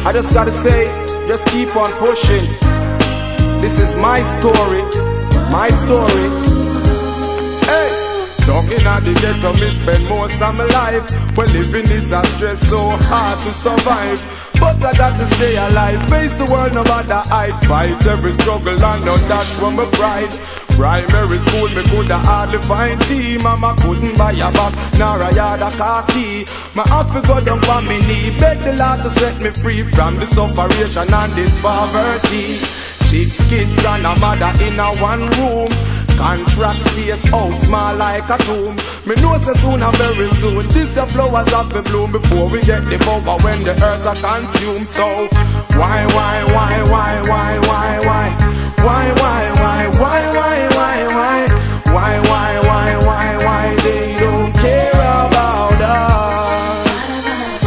I just gotta say, just keep on pushing. This is my story, my story. Hey, down in the ghetto, me spend most of my life. When living is a stress, so hard to survive. But I got to stay alive, face the world no matter height. Fight every struggle and now that's from my pride. Primary school, me coulda hardly find tea. Mama couldn't buy a bag, nor a yard of khaki. My have to go down on me knee, beg the Lord to set me free from the sufferation and this poverty. 6 kids and a mother in a one room. Contract space, house small like a tomb. Me know so soon and very soon this the flowers have to bloom before we get the power when the earth are consumed. So why? Why?